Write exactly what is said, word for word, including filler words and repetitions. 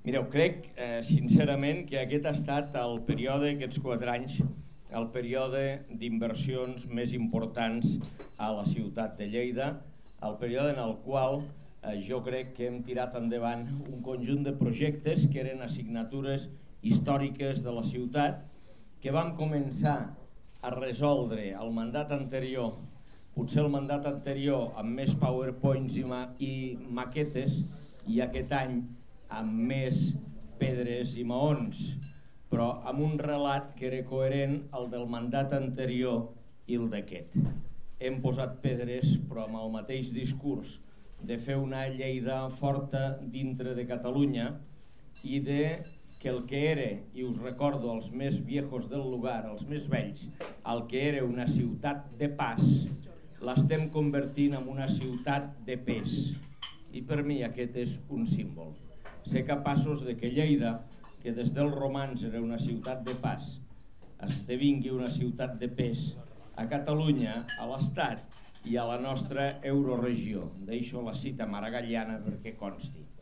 Mireu, crec eh, sincerament que aquest ha estat el període, aquests quatre anys, el període d'inversions més importants a la ciutat de Lleida, el període en el qual eh, jo crec que hem tirat endavant un conjunt de projectes que eren assignatures històriques de la ciutat, que vam començar a resoldre el mandat anterior, potser el mandat anterior amb més powerpoints i, ma i maquetes, i aquest any amb més pedres i maons, però amb un relat que era coherent el del mandat anterior i el d'aquest. Hem posat pedres però amb el mateix discurs de fer una Lleida forta dintre de Catalunya i de que el que era, i us recordo els més viejos del lugar, els més vells, el que era una ciutat de pas, l'estem convertint en una ciutat de pes. I per mi aquest és un símbol. Ser capaços de que Lleida, que des dels romans era una ciutat de pas, esdevingui una ciutat de pes a Catalunya, a l'Estat i a la nostra euroregió. Deixo la cita maragallana perquè consti.